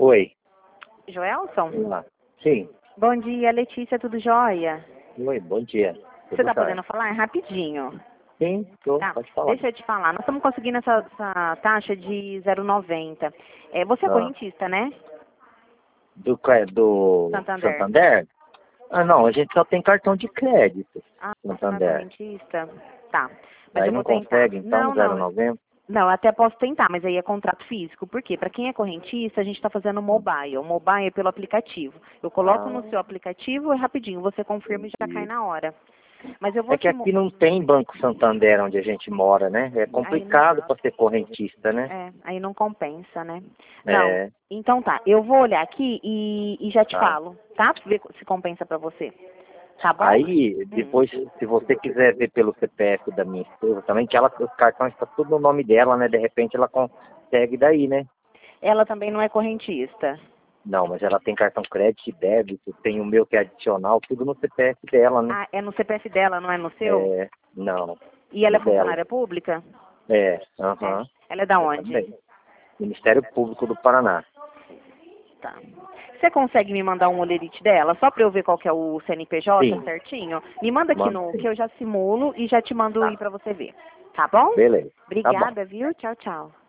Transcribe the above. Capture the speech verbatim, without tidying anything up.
Oi. Joelson? Olá. Sim. Bom dia, Letícia, tudo jóia? Oi, bom dia. Você está podendo falar? É rapidinho. Sim, tô, Tá. pode falar. Deixa eu te falar, nós estamos conseguindo essa, essa taxa de zero vírgula noventa. É, você é Ah. correntista, né? Do, cre- do Santander. Santander? Ah, não, a gente só tem cartão de crédito. Ah, você não é Santander. correntista? Tá. Mas Aí eu não vou tentar. consegue, então, Não, não. zero vírgula noventa? Não, eu até posso tentar, mas aí é contrato físico. Por quê? Para quem é correntista, a gente está fazendo mobile. O mobile é pelo aplicativo. Eu coloco Ah, no seu aplicativo, é rapidinho, você confirma e já cai entendi. na hora. Mas eu vou É que te... mo- aqui não tem Banco Santander onde a gente mora, né? É Aí não, complicado para ser correntista, né? é, aí não compensa, né? Não. É, Então tá, eu vou olhar aqui e, e já te tá. falo, tá? Ver se compensa para você. Tá bom? Aí, Hum. depois, se você quiser ver pelo C P F da minha esposa também, que ela, os cartões estão tudo no nome dela, né? De repente ela consegue daí, né? Ela também não é correntista. Não, mas ela tem cartão crédito e débito, tem o meu que é adicional, tudo no C P F dela, né? Ah, é no C P F dela, não é no seu? É, não, E ela é no dela. funcionária pública? É, aham. É. Ela é da Eu onde? também. Ministério Público do Paraná. Tá. Você consegue me mandar um olerite dela, só para eu ver qual que é o C N P J Sim, certinho? Me manda aqui manda no, que sim. eu já simulo e já te mando Tá, aí para você ver. Tá bom? beleza. Tá bom. Obrigada, viu? Tchau, tchau.